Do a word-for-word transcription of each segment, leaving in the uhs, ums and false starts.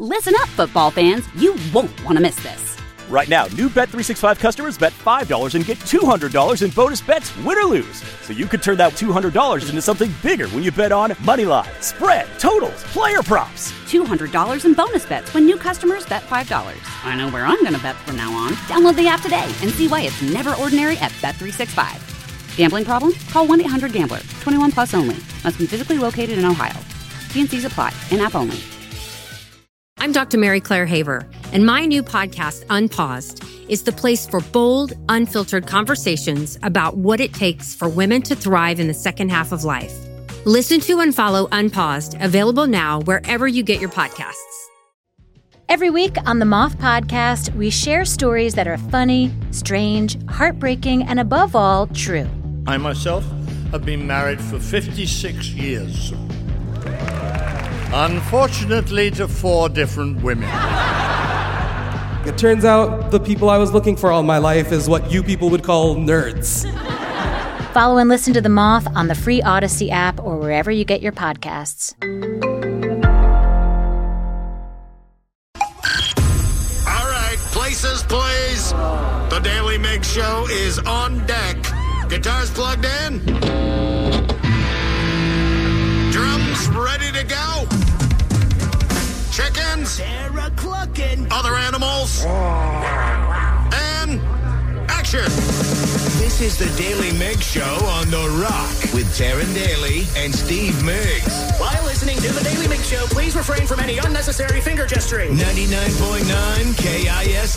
Listen up, football fans. You won't want to miss this. Right now, new Bet three sixty-five customers bet five dollars and get two hundred dollars in bonus bets, win or lose. So you could turn that two hundred dollars into something bigger when you bet on money line, spread, totals, player props. two hundred dollars in bonus bets when new customers bet five dollars. I know where I'm going to bet from now on. Download the app today and see why it's never ordinary at Bet three sixty-five. Gambling problem? Call one eight hundred gambler. twenty-one plus only. Must be physically located in Ohio. T and C's apply. In-app only. I'm Doctor Mary Claire Haver, and my new podcast, Unpaused, is the place for bold, unfiltered conversations about what it takes for women to thrive in the second half of life. Listen to and follow Unpaused, available now wherever you get your podcasts. Every week on the Moth Podcast, we share stories that are funny, strange, heartbreaking, and above all, true. I myself have been married for fifty-six years. Unfortunately, to four different women. It turns out the people I was looking for all my life is what you people would call nerds. Follow and listen to The Moth on the free Odyssey app or wherever you get your podcasts. All right, places, please. The Daily Mig Show is on deck. Guitars plugged in. Drums ready to go. Chickens. They're a-clucking. Other animals. And action. This is the Daily Mig Show on The Rock with Taryn Daly and Steve Miggs. While listening to the Daily Mig Show, please refrain from any unnecessary finger gesturing. ninety-nine point nine K I S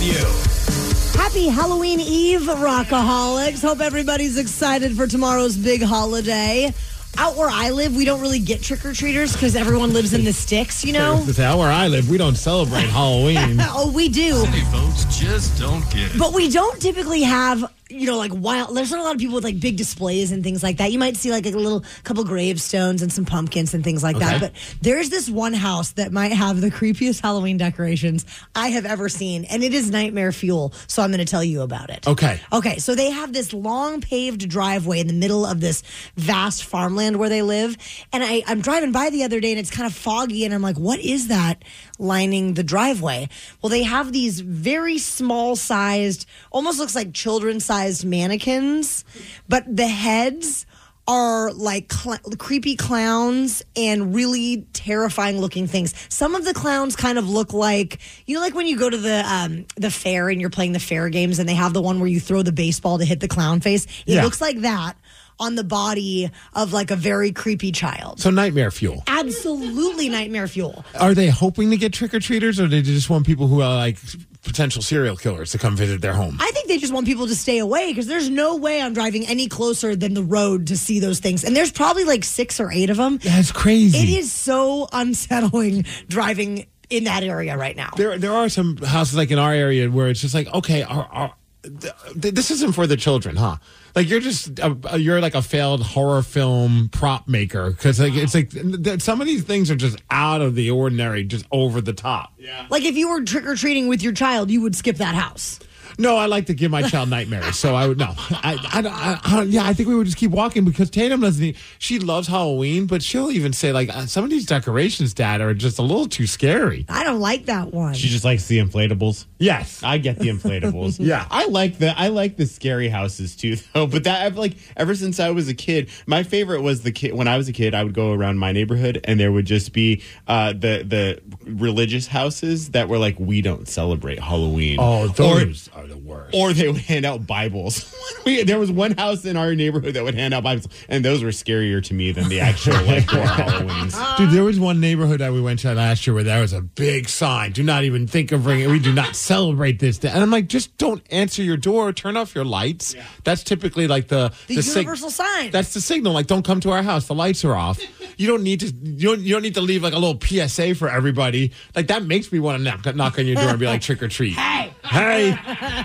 W. Happy Halloween Eve, Rockaholics. Hope everybody's excited for tomorrow's big holiday. Out where I live, we don't really get trick-or-treaters because everyone lives in the sticks, you know? Out where I live, we don't celebrate Halloween. Oh, we do. City folks just don't get it. But we don't typically have, you know, like wild. There's not a lot of people with like big displays and things like that. You might see like a little couple gravestones and some pumpkins and things like okay. that. But there's this one house that might have the creepiest Halloween decorations I have ever seen, and it is nightmare fuel. So I'm going to tell you about it. Okay. Okay. So they have this long paved driveway in the middle of this vast farmland where they live, and I, I'm driving by the other day, and it's kind of foggy, and I'm like, what is that lining the driveway? Well, they have these very small sized, almost looks like children sized mannequins, but the heads are like cl- creepy clowns and really terrifying looking things. Some of the clowns kind of look like, you know, like when you go to the um, the fair and you're playing the fair games and they have the one where you throw the baseball to hit the clown face. It yeah. looks like that on the body of like a very creepy child. So nightmare fuel. Absolutely nightmare fuel. Are they hoping to get trick-or-treaters, or do they just want people who are like potential serial killers to come visit their home? I think they just want people to stay away because there's no way I'm driving any closer than the road to see those things. And there's probably like six or eight of them. That's crazy. It is so unsettling driving in that area right now. There there are some houses like in our area where it's just like, okay, our, our, th- this isn't for the children, huh? Like you're just a, you're like a failed horror film prop maker because like it's like th- some of these things are just out of the ordinary, just over the top. Yeah. Like if you were trick or treating with your child, you would skip that house. No, I like to give my child nightmares, so I would no. I, I, I, I yeah, I think we would just keep walking because Tatum doesn't. Need, she loves Halloween, but she'll even say like some of these decorations, Dad, are just a little too scary. I don't like that one. She just likes the inflatables. Yes, I get the inflatables. Yeah, I like the I like the scary houses too, though. But that I've like ever since I was a kid, my favorite was the kid. When I was a kid, I would go around my neighborhood, and there would just be uh, the the religious houses that were like, we don't celebrate Halloween. Oh, those or, are the worst. Or they would hand out Bibles. we, there was one house in our neighborhood that would hand out Bibles, and those were scarier to me than the actual like Halloweens. Dude, there was one neighborhood that we went to last year where there was a big sign: "Do not even think of bringing. We do not celebrate this day." And I'm like, just don't answer your door. Turn off your lights. Yeah. That's typically like the the, the universal sig- sign. That's the signal. Like, don't come to our house. The lights are off. You don't need to. You don't. You don't need to leave like a little P S A for everybody. Like that makes me want to knock, knock on your door and be like, trick or treat. Hey, hey,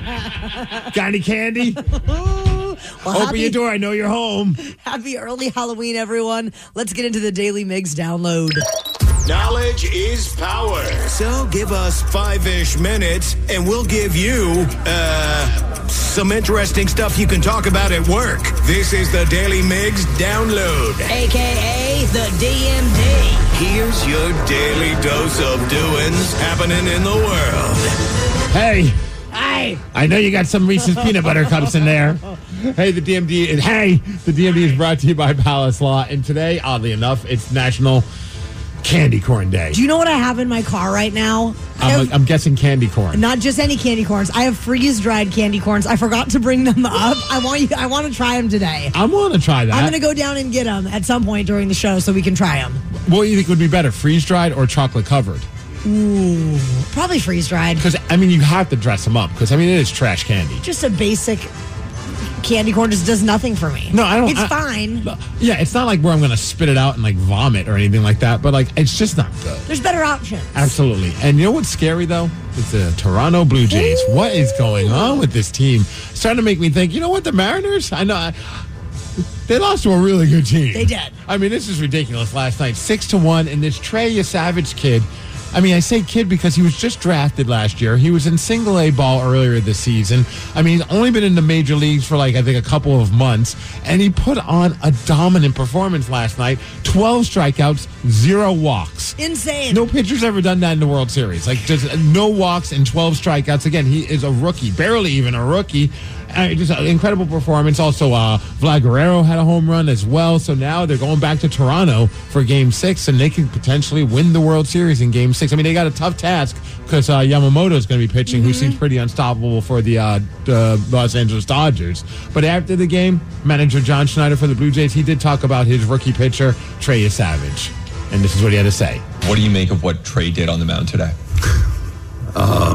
got any candy? Well, Open happy, your door. I know you're home. Happy early Halloween, everyone. Let's get into the Daily Migs download. Knowledge is power. So give us five-ish minutes, and we'll give you, uh, props, some interesting stuff you can talk about at work. This is the Daily Migs Download, A K A the D M D. Here's your daily dose of doings happening in the world. Hey. Hey. I know you got some Reese's peanut butter cups in there. Hey, the D M D. And hey, the D M D is brought to you by Palace Law. And today, oddly enough, it's National Candy Corn Day. Do you know what I have in my car right now? I'm, have, I'm guessing candy corn. Not just any candy corns. I have freeze-dried candy corns. I forgot to bring them up. I want you. I want to try them today. I want to try that. I'm going to go down and get them at some point during the show so we can try them. What do you think would be better, freeze-dried or chocolate-covered? Ooh, probably freeze-dried. Because, I mean, you have to dress them up because, I mean, it is trash candy. Just a basic candy corn just does nothing for me. No, I don't. It's I, fine. Yeah, it's not like where I'm going to spit it out and, like, vomit or anything like that, but, like, it's just not good. There's better options. Absolutely. And you know what's scary, though? It's the Toronto Blue Jays. Ooh. What is going on with this team? It's starting to make me think, you know what, the Mariners? I know... I, They lost to a really good team. They did. I mean, this is ridiculous last night. Six to one, and this Trey Savage kid... I mean, I say kid because he was just drafted last year. He was in single A ball earlier this season. I mean, he's only been in the major leagues for like, I think, a couple of months. And he put on a dominant performance last night. twelve strikeouts, zero walks. Insane. No pitcher's ever done that in the World Series. Like, just no walks and twelve strikeouts. Again, he is a rookie, barely even a rookie. Uh, just an incredible performance. Also, uh, Vlad Guerrero had a home run as well. So now they're going back to Toronto for Game Six, and they can potentially win the World Series in Game Six. I mean, they got a tough task because uh, Yamamoto is going to be pitching, mm-hmm. who seems pretty unstoppable for the uh, uh, Los Angeles Dodgers. But after the game, manager John Schneider for the Blue Jays, he did talk about his rookie pitcher, Trey Savage, and this is what he had to say. What do you make of what Trey did on the mound today? Uh,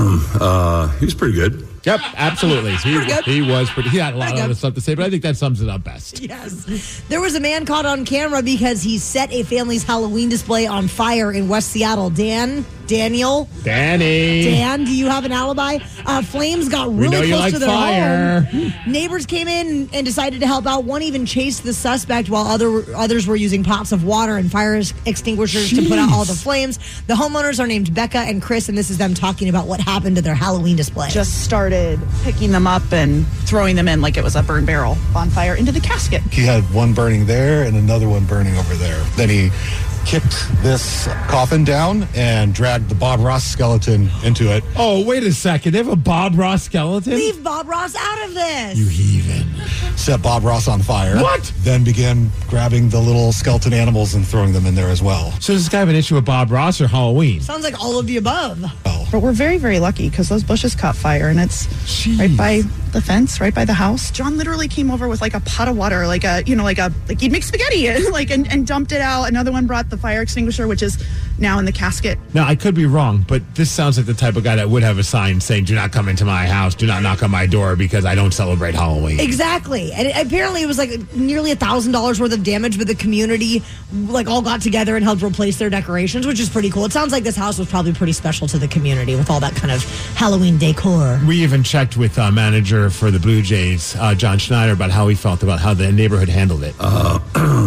uh, he was pretty good. Yep, absolutely. He, he was pretty. He had a lot pretty of good. other stuff to say, but I think that sums it up best. Yes. There was a man caught on camera because he set a family's Halloween display on fire in West Seattle. Dan, Daniel, Danny, Dan, do you have an alibi? Uh, flames got really we know close you like to their fire. home. Neighbors came in and decided to help out. One even chased the suspect while other others were using pots of water and fire extinguishers Jeez. to put out all the flames. The homeowners are named Becca and Chris, and this is them talking about what happened to their Halloween display. Just started picking them up and throwing them in like it was a burn barrel bonfire into the casket. He had one burning there and another one burning over there. Then he kicked this coffin down and dragged the Bob Ross skeleton into it. Oh, wait a second. They have a Bob Ross skeleton? Leave Bob Ross out of this. You heathen. Set Bob Ross on fire. What? Then began grabbing the little skeleton animals and throwing them in there as well. So does this guy have an issue with Bob Ross or Halloween? Sounds like all of the above. Well, but we're very, very lucky because those bushes caught fire and it's Jeez. right by the fence, right by the house. John literally came over with like a pot of water, like a, you know, like a, like he'd make spaghetti in, like, and, and dumped it out. Another one brought the fire extinguisher, which is now in the casket. Now, I could be wrong, but this sounds like the type of guy that would have a sign saying, do not come into my house, do not knock on my door because I don't celebrate Halloween. Exactly. And it, apparently it was like nearly a thousand dollars worth of damage, but the community like all got together and helped replace their decorations, which is pretty cool. It sounds like this house was probably pretty special to the community with all that kind of Halloween decor. We even checked with uh, manager for the Blue Jays, uh, John Schneider, about how he felt about how the neighborhood handled it. Uh,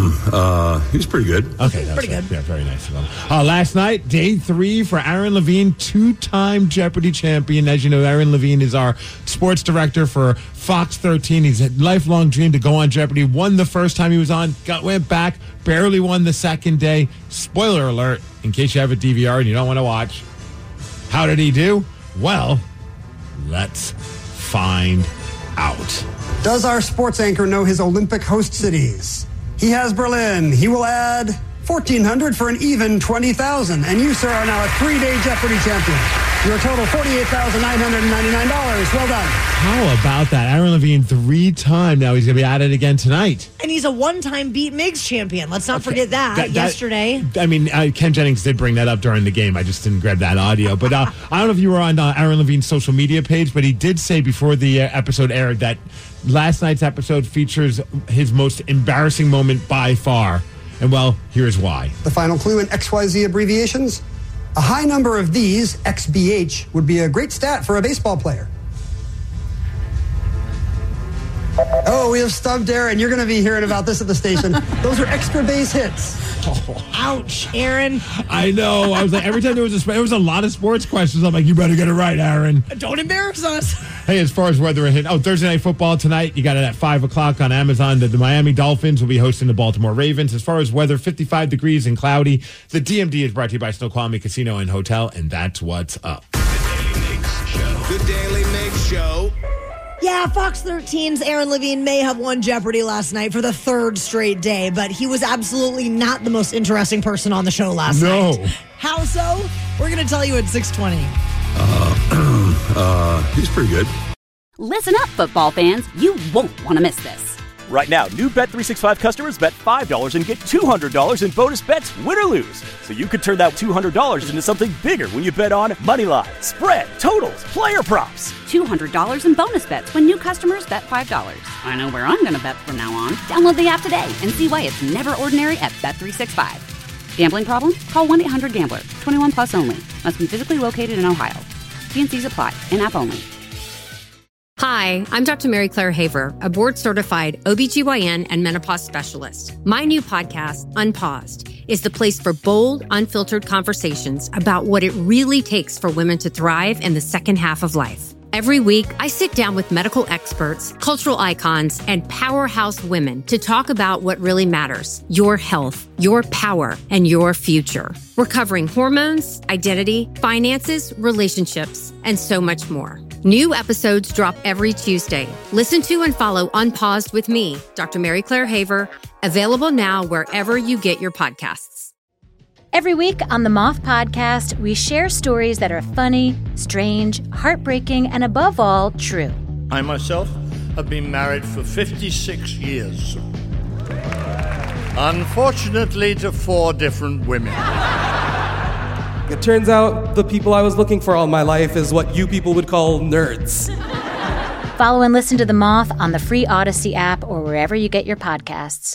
uh, he was pretty good. Okay, that's pretty good. Yeah, very nice of him. Uh, last night, day three for Aaron Levine, two-time Jeopardy champion. As you know, Aaron Levine is our sports director for Fox thirteen. He's a lifelong dream to go on Jeopardy. Won the first time he was on, got went back, barely won the second day. Spoiler alert, in case you have a D V R and you don't want to watch. How did he do? Well, let's find out. Does our sports anchor know his Olympic host cities? He has Berlin. He will add fourteen hundred for an even twenty thousand. And you, sir, are now a three-day Jeopardy champion. Your total, forty-eight thousand nine hundred ninety-nine dollars. Well done. How about that? Aaron Levine, three-time. Now he's going to be at it again tonight. And he's a one-time Beat Migs champion. Let's not Okay. forget that, That- that- yesterday. I mean, uh, Ken Jennings did bring that up during the game. I just didn't grab that audio. But uh, I don't know if you were on uh, Aaron Levine's social media page, but he did say before the uh, episode aired that last night's episode features his most embarrassing moment by far. And, well, here's why. The final clue in X Y Z abbreviations. A high number of these, X B H, would be a great stat for a baseball player. Oh, we have stumped Aaron. You're going to be hearing about this at the station. Those are extra base hits. Oh. Ouch, Aaron. I know. I was like, every time there was a there was a lot of sports questions, I'm like, you better get it right, Aaron. Don't embarrass us. Hey, as far as weather ahead, oh, Thursday Night Football tonight. You got it at five o'clock on Amazon. The, the Miami Dolphins will be hosting the Baltimore Ravens. As far as weather, fifty-five degrees and cloudy. The D M D is brought to you by Snoqualmie Casino and Hotel, and that's what's up. The Daily Mix Show. Yeah, Fox thirteen's Aaron Levine may have won Jeopardy last night for the third straight day, but he was absolutely not the most interesting person on the show last no. night. How so? We're going to tell you at six twenty. Uh, uh, he's pretty good. Listen up, football fans. You won't want to miss this. Right now, new Bet three sixty-five customers bet five dollars and get two hundred dollars in bonus bets, win or lose. So you could turn that two hundred dollars into something bigger when you bet on Moneyline, spread, totals, player props. two hundred dollars in bonus bets when new customers bet five dollars. I know where I'm going to bet from now on. Download the app today and see why it's never ordinary at Bet three sixty-five. Gambling problem? Call one eight hundred gambler. twenty-one plus only. Must be physically located in Ohio. T and C's apply. In-app only. Hi, I'm Doctor Mary Claire Haver, a board-certified O B G Y N and menopause specialist. My new podcast, Unpaused, is the place for bold, unfiltered conversations about what it really takes for women to thrive in the second half of life. Every week, I sit down with medical experts, cultural icons, and powerhouse women to talk about what really matters: your health, your power, and your future. We're covering hormones, identity, finances, relationships, and so much more. New episodes drop every Tuesday. Listen to and follow Unpaused with me, Doctor Mary Claire Haver, available now wherever you get your podcasts. Every week on the Moth Podcast, we share stories that are funny, strange, heartbreaking, and above all, true. I myself have been married for fifty-six years. Unfortunately, to four different women. It turns out the people I was looking for all my life is what you people would call nerds. Follow and listen to The Moth on the free Odyssey app or wherever you get your podcasts.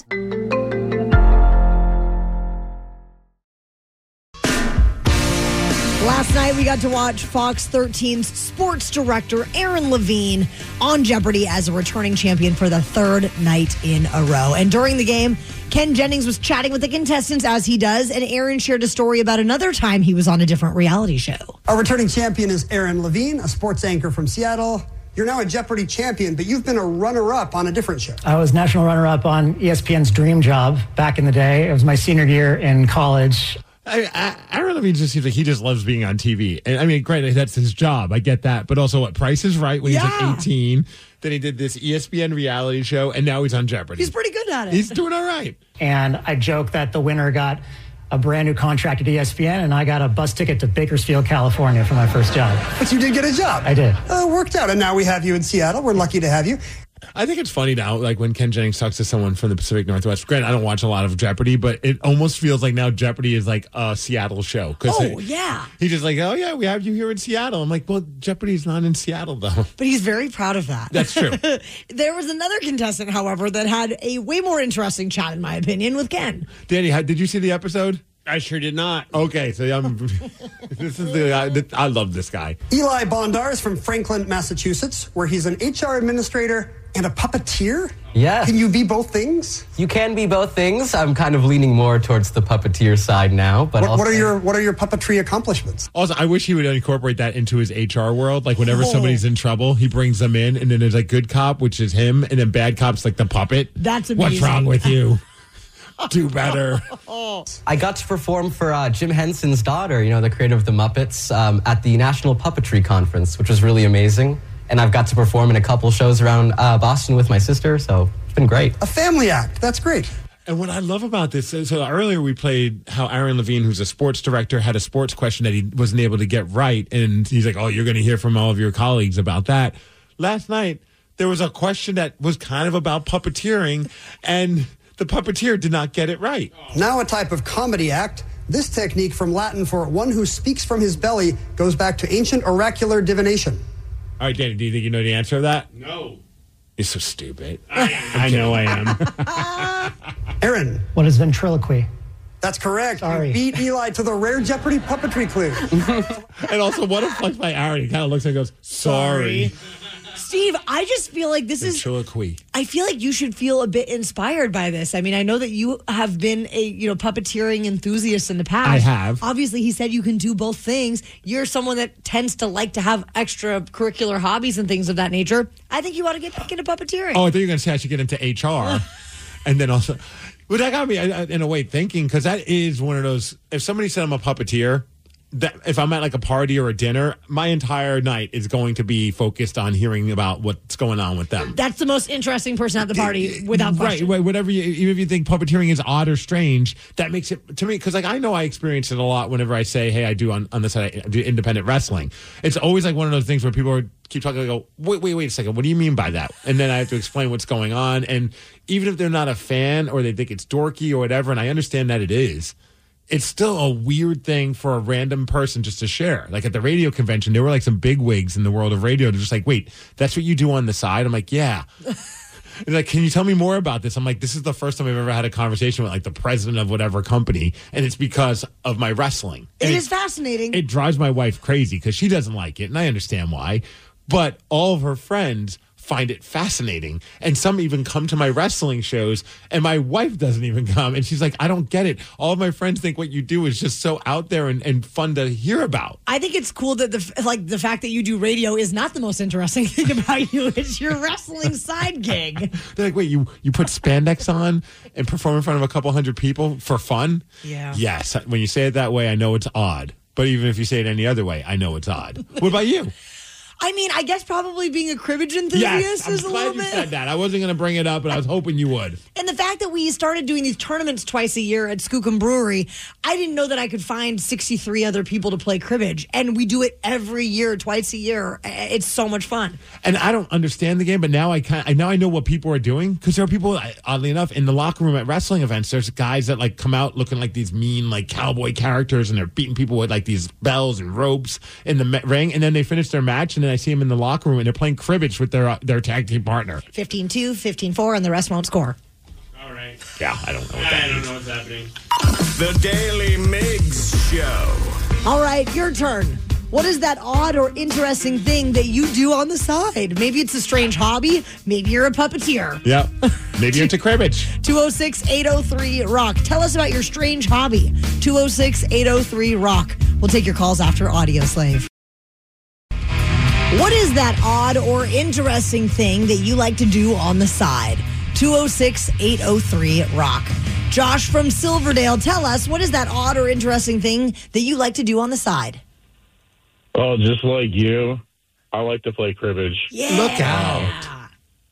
Last night, we got to watch Fox thirteen's sports director, Aaron Levine, on Jeopardy as a returning champion for the third night in a row. And during the game, Ken Jennings was chatting with the contestants, as he does, and Aaron shared a story about another time he was on a different reality show. Our returning champion is Aaron Levine, a sports anchor from Seattle. You're now a Jeopardy champion, but you've been a runner-up on a different show. I was national runner-up on E S P N's Dream Job back in the day. It was my senior year in college. I, I, Aaron Levine just seems like he just loves being on T V. And I mean, granted, that's his job. I get that. But also, what, Price is Right when yeah. he's like eighteen. Then he did this E S P N reality show, and now he's on Jeopardy. He's pretty good at it. He's doing all right. And I joke that the winner got a brand new contract at E S P N, and I got a bus ticket to Bakersfield, California for my first job. But you did get a job. I did. Uh, worked out, and now we have you in Seattle. We're lucky to have you. I think it's funny now, like when Ken Jennings talks to someone from the Pacific Northwest. Granted, I don't watch a lot of Jeopardy, but it almost feels like now Jeopardy is like a Seattle show. Oh, it, yeah. He's just like, oh, yeah, we have you here in Seattle. I'm like, well, Jeopardy's not in Seattle, though. But he's very proud of that. That's true. There was another contestant, however, that had a way more interesting chat, in my opinion, with Ken. Danny, how, did you see the episode? I sure did not. Okay, so I'm, this is the guy. That, I love this guy. Eli Bondar is from Franklin, Massachusetts, where he's an H R administrator and a puppeteer. Yeah. Can you be both things? You can be both things. I'm kind of leaning more towards the puppeteer side now. But what, also, what are your what are your puppetry accomplishments? Also, I wish he would incorporate that into his H R world. Like whenever oh. somebody's in trouble, he brings them in, and then there's like good cop, which is him, and then bad cop's like the puppet. That's amazing. What's wrong with you? Do better. I got to perform for uh, Jim Henson's daughter, you know, the creator of the Muppets, um, at the National Puppetry Conference, which was really amazing. And I've got to perform in a couple shows around uh, Boston with my sister, so it's been great. A family act. That's great. And what I love about this, so, so earlier we played how Aaron Levine, who's a sports director, had a sports question that he wasn't able to get right. And he's like, oh, you're going to hear from all of your colleagues about that. Last night, there was a question that was kind of about puppeteering, and the puppeteer did not get it right. Now a type of comedy act. This technique, from Latin for one who speaks from his belly, goes back to ancient oracular divination. All right, Danny, do you think you know the answer to that? No. You're so stupid. I, I know I am. Aaron. What is ventriloquy? That's correct. Sorry. You beat Eli to the rare Jeopardy puppetry clue. And also, what a flex by Aaron. He kind of looks and goes, sorry. sorry. Steve, I just feel like this is. Ventriloquy. I feel like you should feel a bit inspired by this. I mean, I know that you have been a you know puppeteering enthusiast in the past. I have. Obviously, he said you can do both things. You're someone that tends to like to have extracurricular hobbies and things of that nature. I think you ought to get back into puppeteering. Oh, I thought you were going to say I should get into H R. And then also, well, that got me in a way thinking, because that is one of those, if somebody said I'm a puppeteer, that if I'm at like a party or a dinner, my entire night is going to be focused on hearing about what's going on with them. That's the most interesting person at the party, without question. Right, whatever you, even if you think puppeteering is odd or strange, that makes it, to me, because like I know I experience it a lot whenever I say, hey, I do on, on the side, I do independent wrestling. It's always like one of those things where people are, keep talking, I go, wait, wait, wait a second, what do you mean by that? And then I have to explain what's going on. And even if they're not a fan or they think it's dorky or whatever, and I understand that it is, it's still a weird thing for a random person just to share. Like at the radio convention, there were like some big wigs in the world of radio. They're just like, wait, that's what you do on the side? I'm like, yeah. They're like, can you tell me more about this? I'm like, this is the first time I've ever had a conversation with like the president of whatever company, and it's because of my wrestling. It and is fascinating. It drives my wife crazy because she doesn't like it, and I understand why. But all of her friends find it fascinating, and some even come to my wrestling shows, and my wife doesn't even come, and she's like, I don't get it. All of my friends think what you do is just so out there and, and fun to hear about. I think it's cool that the like the fact that you do radio is not the most interesting thing about you. It's your wrestling side gig. They're like, wait, you you put spandex on and perform in front of a couple hundred people for fun? Yeah. Yes. When you say it that way, I know it's odd. But even if you say it any other way, I know it's odd. What about you? I mean, I guess probably being a cribbage enthusiast yes, I'm is a glad little you bit. said that. I wasn't going to bring it up, but I was hoping you would. And the fact that we started doing these tournaments twice a year at Skookum Brewery, I didn't know that I could find sixty-three other people to play cribbage. And we do it every year, twice a year. It's so much fun. And I don't understand the game, but now I kind I now I know what people are doing, because there are people, oddly enough, in the locker room at wrestling events. There's guys that like come out looking like these mean like cowboy characters, and they're beating people with like these bells and ropes in the ring, and then they finish their match, and then I see them in the locker room and they're playing cribbage with their uh, their tag team partner. fifteen two, fifteen four, and the rest won't score. All right. Yeah, I don't know what that I means. don't know what's happening. The Daily Migs Show. All right, your turn. What is that odd or interesting thing that you do on the side? Maybe it's a strange hobby. Maybe you're a puppeteer. Yep. Maybe you're into cribbage. two oh six, eight oh three, ROCK. Tell us about your strange hobby. two oh six, eight oh three, ROCK. We'll take your calls after Audio Slave. What is that odd or interesting thing that you like to do on the side? two oh six, eight oh three, ROCK. Josh from Silverdale, tell us, what is that odd or interesting thing that you like to do on the side? Oh, just like you, I like to play cribbage. Yeah. Look out.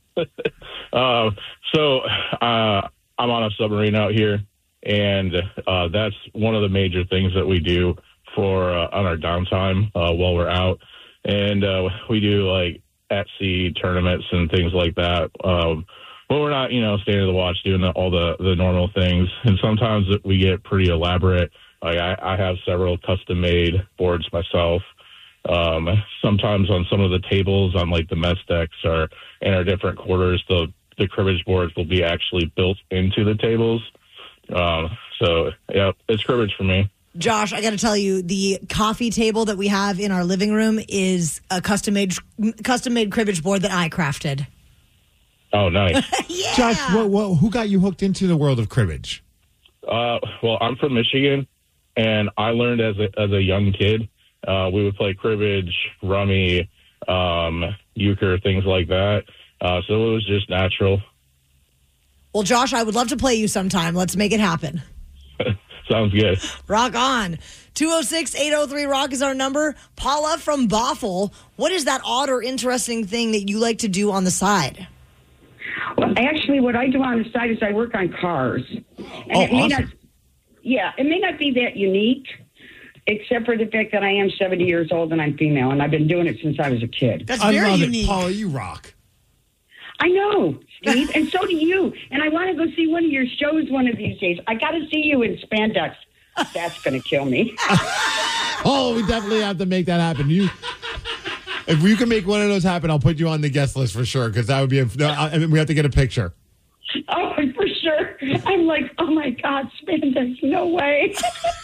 uh, so uh, I'm on a submarine out here, and uh, that's one of the major things that we do for uh, on our downtime uh, while we're out. And uh, we do like at sea tournaments and things like that. Um, but we're not, you know, standing the watch doing all the, the normal things. And sometimes we get pretty elaborate. Like I, I have several custom made boards myself. Um, sometimes on some of the tables on like the mess decks or in our different quarters, the, the cribbage boards will be actually built into the tables. Um, so yeah, it's cribbage for me. Josh, I got to tell you, the coffee table that we have in our living room is a custom-made custom-made cribbage board that I crafted. Oh, nice. Yeah. Josh, what, what, who got you hooked into the world of cribbage? Uh, well, I'm from Michigan, and I learned as a, as a young kid. Uh, we would play cribbage, rummy, um, euchre, things like that. Uh, so it was just natural. Well, Josh, I would love to play you sometime. Let's make it happen. Sounds good. Rock on. two oh six, eight oh three, ROCK is our number. Paula from Bothell, what is that odd or interesting thing that you like to do on the side? Well, actually, what I do on the side is I work on cars. And oh, it may awesome. not, yeah, it may not be that unique, except for the fact that I am seventy years old and I'm female, and I've been doing it since I was a kid. That's I very love unique. it. Paula, you rock. I know, Steve, and so do you. And I want to go see one of your shows one of these days. I got to see you in spandex. That's going to kill me. Oh, we definitely have to make that happen. You, if you can make one of those happen, I'll put you on the guest list for sure, because that would be a, no, I mean, we have to get a picture. Oh, for sure. I'm like, oh, my God, spandex, no way.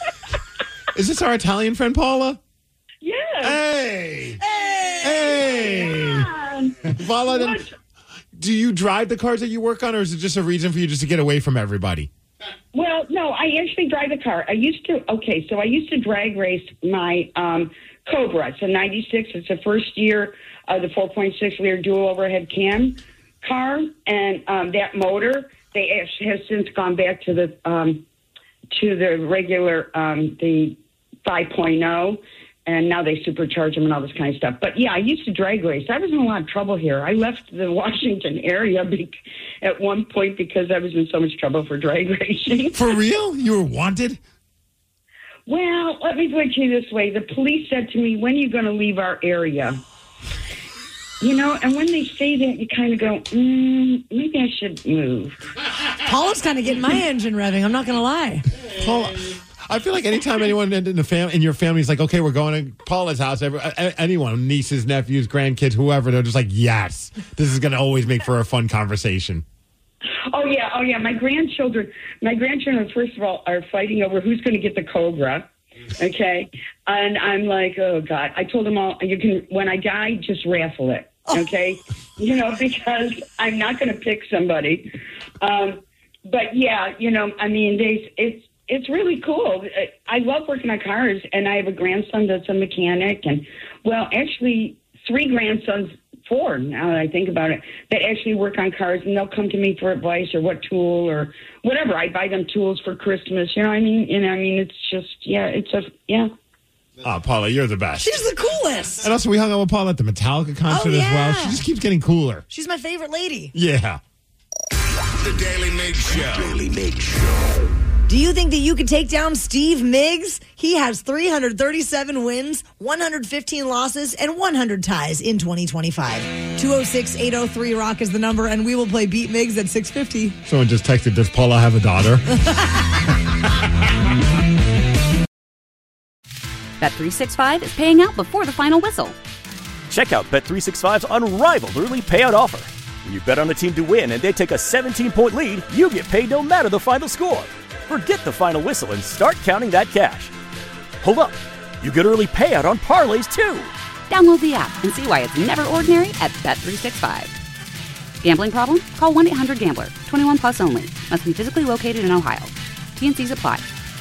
Is this our Italian friend, Paula? Yeah. Hey. Hey. Hey. Come on. Paula, then, do you drive the cars that you work on, or is it just a reason for you just to get away from everybody? Well, no, I actually drive a car. I used to, okay, so I used to drag race my um, Cobra. It's a ninety-six. It's the first year of the four point six liter dual overhead cam car. And um, that motor, they actually have since gone back to the um, to the regular, um, the five point oh. And now they supercharge them and all this kind of stuff. But, yeah, I used to drag race. I was in a lot of trouble here. I left the Washington area be- at one point because I was in so much trouble for drag racing. For real? You were wanted? Well, let me put it to you this way. The police said to me, when are you going to leave our area? You know, and when they say that, you kind of go, mm, maybe I should move. Paula's kind of getting my engine revving. I'm not going to lie. Paula, I feel like anytime anyone in the fam- in your family is like, okay, we're going to Paula's house, every, anyone, nieces, nephews, grandkids, whoever, they're just like, yes, this is going to always make for a fun conversation. Oh, yeah. Oh, yeah. My grandchildren, my grandchildren, first of all, are fighting over who's going to get the Cobra. Okay. And I'm like, oh, God. I told them all, you can, when I die, just raffle it. Okay. You know, because I'm not going to pick somebody. Um, but, yeah, you know, I mean, they, it's, It's really cool. I love working on cars, and I have a grandson that's a mechanic. And, well, actually, three grandsons, four, now that I think about it, that actually work on cars, and they'll come to me for advice or what tool or whatever. I buy them tools for Christmas. You know what I mean? And, I mean, it's just, yeah, it's a, yeah. Oh, Paula, you're the best. She's the coolest. And also, we hung out with Paula at the Metallica concert oh, yeah. as well. She just keeps getting cooler. She's my favorite lady. Yeah. The Daily Miggs Show. Daily Miggs Show. Do you think that you could take down Steve Miggs? He has three hundred thirty-seven wins, one hundred fifteen losses, and one hundred ties in twenty twenty-five. two oh six, eight oh three, rock is the number, and we will play Beat Miggs at six fifty. Someone just texted, does Paula have a daughter? Bet three sixty-five is paying out before the final whistle. Check out Bet three sixty-five's unrivaled early payout offer. When you bet on a team to win and they take a seventeen-point lead, you get paid no matter the final score. Forget the final whistle and start counting that cash. Hold up. You get early payout on parlays, too. Download the app and see why it's never ordinary at Bet three sixty-five. Gambling problem? Call one eight hundred gambler. twenty-one plus only. Must be physically located in Ohio. T and C's apply.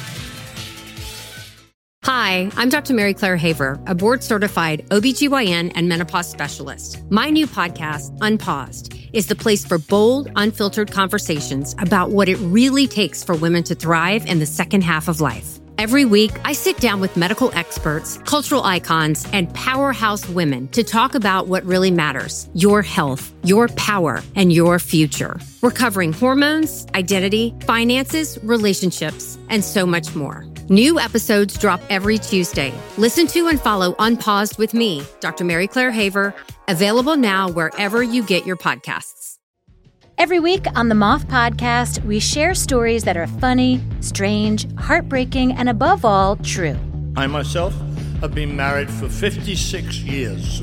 Hi, I'm Doctor Mary Claire Haver, a board-certified O B G Y N and menopause specialist. My new podcast, Unpaused, is the place for bold, unfiltered conversations about what it really takes for women to thrive in the second half of life. Every week, I sit down with medical experts, cultural icons, and powerhouse women to talk about what really matters: your health, your power, and your future. We're covering hormones, identity, finances, relationships, and so much more. New episodes drop every Tuesday. Listen to and follow Unpaused with me, Doctor Mary Claire Haver, available now wherever you get your podcasts. Every week on the Moth Podcast, we share stories that are funny, strange, heartbreaking, and above all, true. I myself have been married for fifty-six years.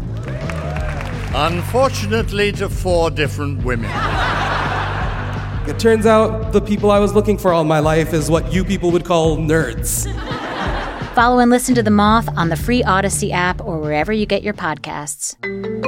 Unfortunately, to four different women. It turns out the people I was looking for all my life is what you people would call nerds. Follow and listen to The Moth on the free Odyssey app or wherever you get your podcasts.